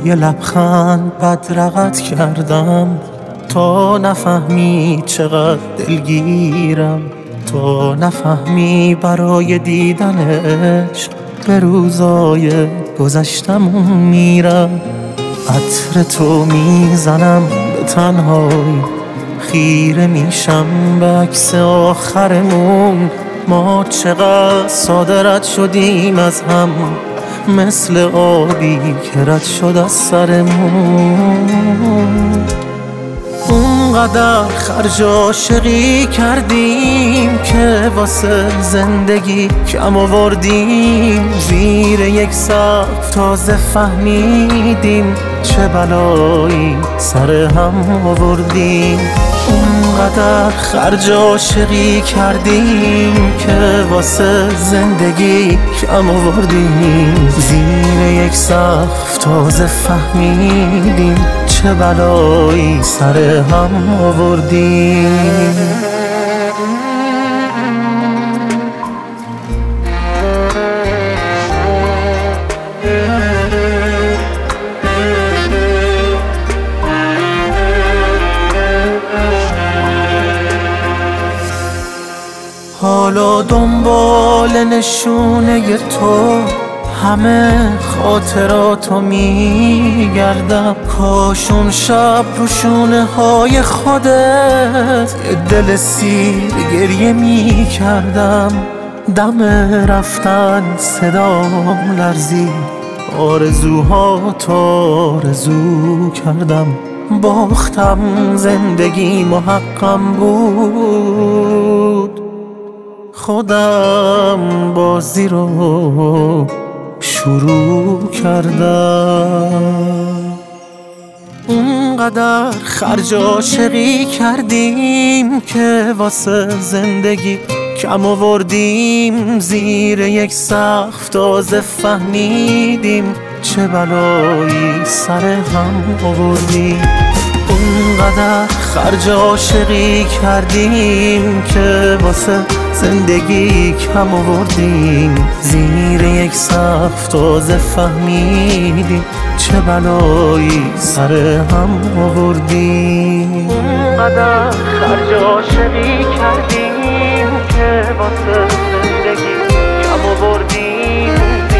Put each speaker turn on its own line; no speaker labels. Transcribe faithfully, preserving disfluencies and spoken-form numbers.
یه لبخند بدرقت کردم تا نفهمی چقدر دلگیرم، تا نفهمی برای دیدنش به روزای گذشتم میرم. عطر تو میزنم به تنهایی، خیره میشم به عکس آخرمون. ما چقدر ساده رد شدیم از هم، مثل آبی که رد شد از سرمون. اونقدر خرج عاشقی کردیم که واسه زندگی کم آوردیم. زیر یک سقف تازه فهمیدیم چه بلایی سر هم آوردیم. اونقدر خرج عاشقی کردیم که واسه زندگی کم آوردیم. زیر یک سقف تازه فهمیدیم چه بلایی سر هم آوردیم. حالا دنبال نشونه تو همه خاطراتو میگردم. کاش اون شب رو شونه های خودت یه دل سیر گریه میکردم. دم رفتن صدام لرزید، آرزوها تو آرزو کردم. باختم زندگی محقم بود، خودم بازی رو شروع کردم. اونقدر خرج عاشقی کردیم که واسه زندگی کم آوردیم. زیر یک سقف تازه فهمیدیم چه بلایی سر هم آوردیم. اونقدر خرج عاشقی کردیم که واسه زندگی کم آوردیم. زیر یک سقف تازه فهمیدیم چه بلایی سر هم آوردیم. اونقدر خرج عاشقی کردیم که واسه زندگی کم آوردیم.